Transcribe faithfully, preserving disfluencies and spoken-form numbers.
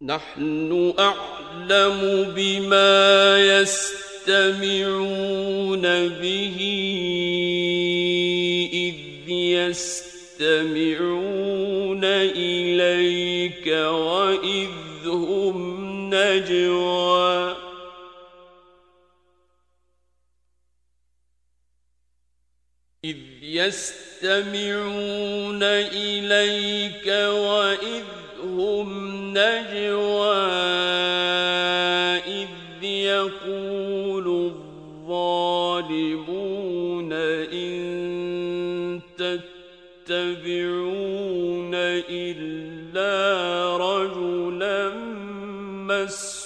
نحن أعلم بما يستمعون به إذ يستمعون إليك وإذ هم نجوى إذ يستمعون إليك وإذ هم نجوى إذ يقول الظالمون إن تتبعون إلا رجلا مسحورا